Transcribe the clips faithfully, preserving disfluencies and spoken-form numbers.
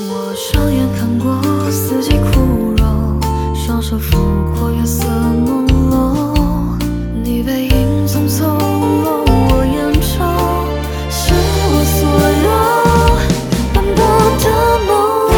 我双眼看过四季枯荣，双手抚过月色朦胧。你背影匆匆落我眼中，是我所有斑驳的梦。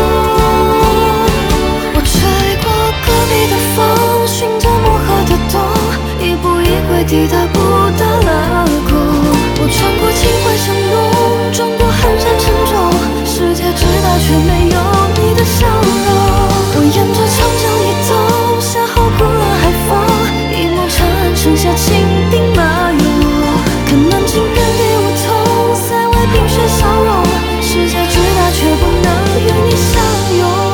我吹过隔壁的风，循着漠河的洞，一步一归抵达布达拉宫。我穿过秦淮香浓，撞过寒山沉重，世界之大却没有你的笑容。我沿着长江一动，邂逅古浪海风，一梦长安剩下青兵马俑。可南京遍地梧桐，塞外冰雪消融，世界之大却不能与你相拥。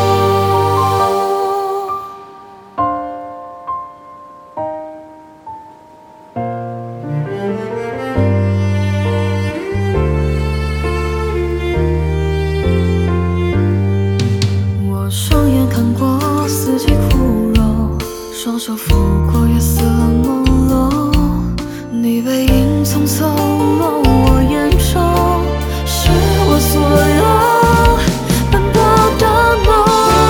我双眼看过四季枯荣，双手抚过月色朦胧。你背影匆匆落我眼中，是我所有斑驳的梦。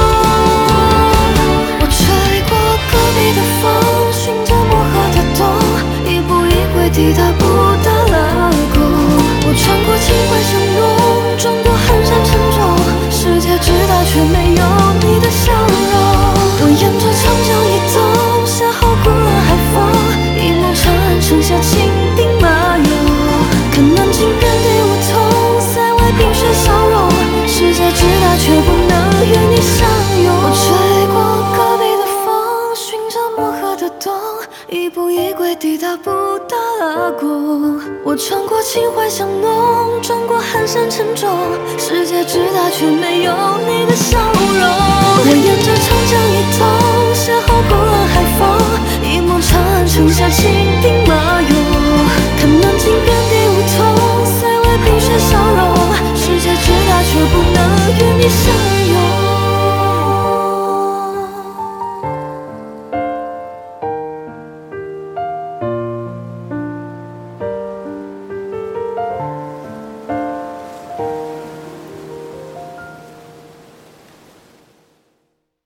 我吹过隔壁的风，循着漠河的洞，一步一归抵达布达拉宫。我穿过秦淮香浓，撞过寒山沉重，世界之大却没有你的笑容。我沿着长江一动，邂逅古浪海风，一梦长安剩下青兵马俑。可南京遍地梧桐，塞外冰雪消融，世界之大却不能与你相拥。我吹过隔壁的风，循着漠河的洞，一步一归抵达布达拉宫。我穿过秦淮香浓，撞过寒山沉重，世界之大却没有